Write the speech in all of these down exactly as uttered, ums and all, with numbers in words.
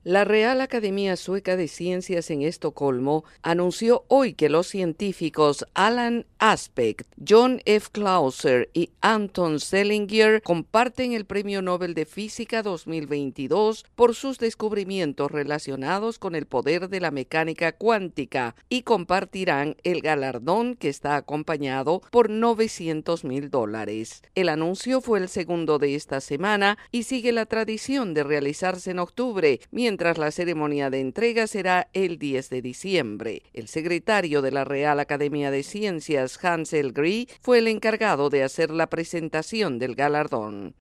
La Real Academia Sueca de Ciencias en Estocolmo anunció hoy que los científicos Alan Aspect, John F. Clauser y Anton Zeilinger comparten el Premio Nobel de Física dos mil veintidós por sus descubrimientos relacionados con el poder de la mecánica cuántica y compartirán el galardón, que está acompañado por novecientos mil dólares. El anuncio fue el segundo de esta semana y sigue la tradición de realizarse en octubre, mientras Mientras la ceremonia de entrega será el diez de diciembre. El secretario de la Real Academia de Ciencias, Hans Elgry, fue el encargado de hacer la presentación del galardón.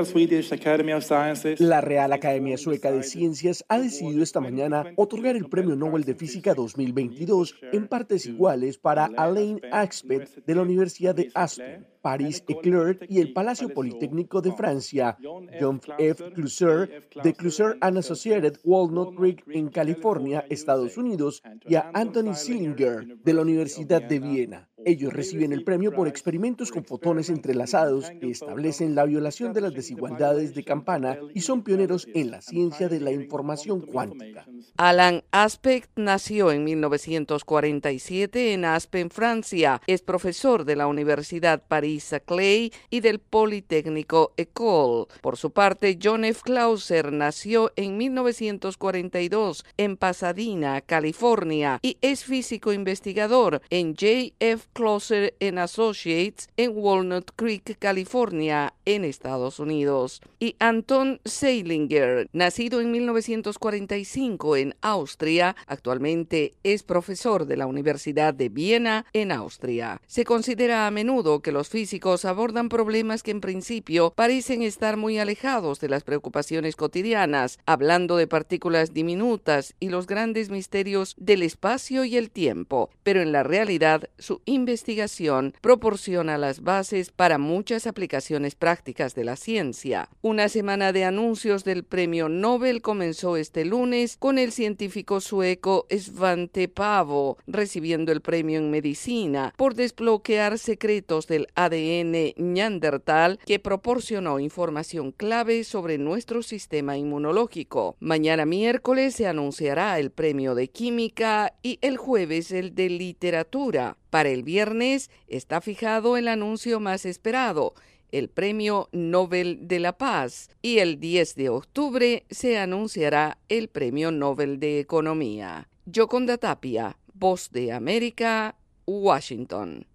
La Real Academia Sueca de Ciencias ha decidido esta mañana otorgar el Premio Nobel de Física dos mil veintidós en partes iguales para Alain Aspect de la Universidad de Aspen, Paris Eclair y el Palacio Politécnico de Francia, John F. Clauser de Clauser and Associated Walnut Creek en California, Estados Unidos, y a Anthony Zeilinger de la Universidad de Viena. Ellos reciben el premio por experimentos con fotones entrelazados que establecen la violación de las desigualdades de Campana y son pioneros en la ciencia de la información cuántica. Alan Aspect nació en mil novecientos cuarenta y siete en Aspen, Francia. Es profesor de la Universidad Paris-Saclay y del Politécnico École. Por su parte, John F. Clauser nació en mil novecientos cuarenta y dos en Pasadena, California, y es físico investigador en J F Clauser and Associates en Walnut Creek, California, en Estados Unidos. Y Anton Zeilinger, nacido en mil novecientos cuarenta y cinco en Austria, actualmente es profesor de la Universidad de Viena, en Austria. Se considera a menudo que los físicos abordan problemas que en principio parecen estar muy alejados de las preocupaciones cotidianas, hablando de partículas diminutas y los grandes misterios del espacio y el tiempo, pero en la realidad su investigación proporciona las bases para muchas aplicaciones prácticas de la ciencia. Una semana de anuncios del Premio Nobel comenzó este lunes con el científico sueco Svante Paavo recibiendo el premio en medicina por desbloquear secretos del A D N neandertal que proporcionó información clave sobre nuestro sistema inmunológico. Mañana miércoles se anunciará el premio de química y el jueves el de literatura. Para el viernes está fijado el anuncio más esperado, el Premio Nobel de la Paz, y el diez de octubre se anunciará el Premio Nobel de Economía. Yoconda Tapia, Voz de América, Washington.